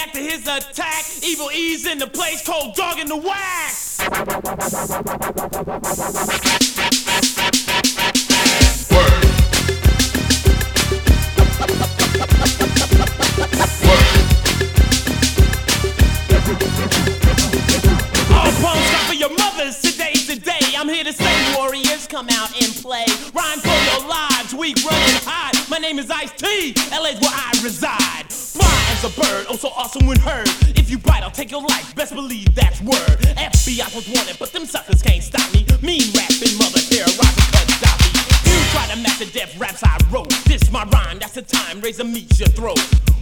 react to his attack. Evil E's in the place, cold dog in the wax. Word. All pawns got for your mothers, today's the day. I'm here to say, warriors, come out and play. Rhyme for your lives, weak, run and hide. My name is Ice-T, LA's where I reside. Fly as a bird, oh so awesome when heard. If you bite, I'll take your life, best believe that's word. FBI was wanted, but them suckers can't stop me. Mean rapping mother terrorizing Gaddafi. You try to match the death raps I wrote. This my rhyme, that's the time, razor meets your throat.